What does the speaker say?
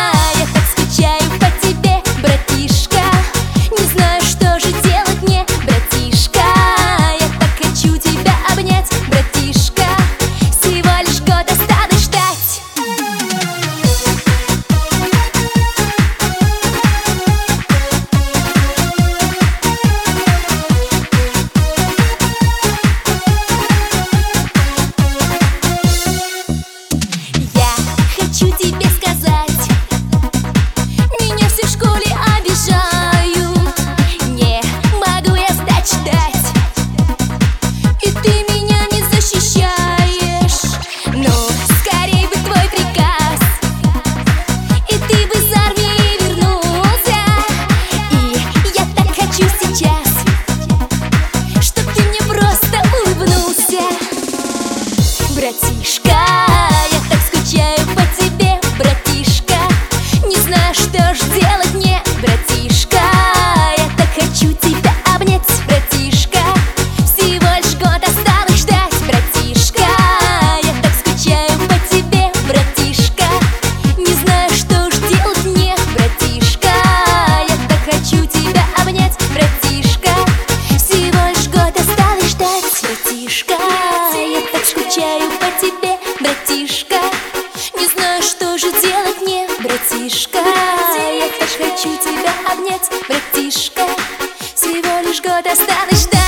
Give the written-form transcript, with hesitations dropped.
я так скучаю по тебе, братишка. Не знаю, что же делать мне, братишка. Я так хочу тебя обнять, братишка. Всего лишь год осталось ждать. Хочу тебе сказать, меня все в школе обижают. Не могу я стать ждать, и ты меня не защищаешь. Ну, скорей бы твой приказ, и ты бы из армии вернулся. И я так хочу сейчас, чтоб ты мне просто улыбнулся, братишка. Я так скучаю по тебе, братишка. Не знаю, что ж делать мне, братишка. Я так хочу тебя обнять, братишка. Всего лишь год осталось ждать, братишка. Я так скучаю по тебе, братишка. Не знаю, что ж делать мне, братишка. Я так хочу тебя обнять, братишка. Всего лишь год осталось ждать, братишка. Я так скучаю по тебе, братишка. Не знаю, что же делать мне, братишка. Я так хочу тебя обнять, братишка. Всего лишь год осталось ждать.